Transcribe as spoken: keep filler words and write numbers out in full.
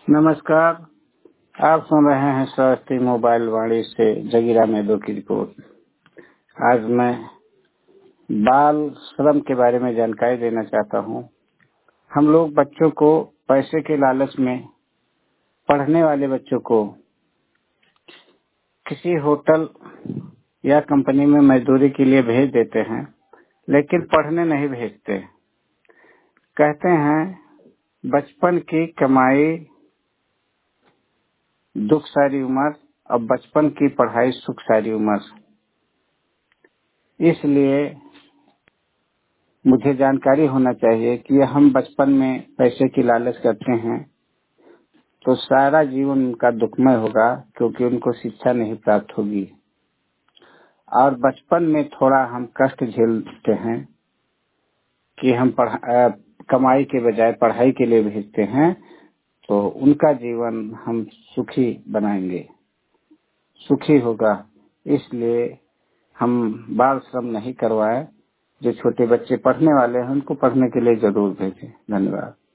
नमस्कार। आप सुन रहे हैं स्वास्थ्य मोबाइल वाणी से जगीरा मैदो की रिपोर्ट। आज मैं बाल श्रम के बारे में जानकारी देना चाहता हूं। हम लोग बच्चों को पैसे के लालच में, पढ़ने वाले बच्चों को किसी होटल या कंपनी में मजदूरी के लिए भेज देते हैं, लेकिन पढ़ने नहीं भेजते। कहते हैं बचपन की कमाई दुख सारी उम्र, अब बचपन की पढ़ाई सुख सारी उम्र। इसलिए मुझे जानकारी होना चाहिए कि हम बचपन में पैसे की लालच करते हैं तो सारा जीवन उनका दुखमय होगा, क्योंकि उनको शिक्षा नहीं प्राप्त होगी। और बचपन में थोड़ा हम कष्ट झेलते हैं कि हम पढ़ा कमाई के बजाय पढ़ाई के लिए भेजते हैं, तो उनका जीवन हम सुखी बनाएंगे, सुखी होगा। इसलिए हम बाल श्रम नहीं करवाएं। जो छोटे बच्चे पढ़ने वाले हैं उनको पढ़ने के लिए जरूर भेजें। धन्यवाद।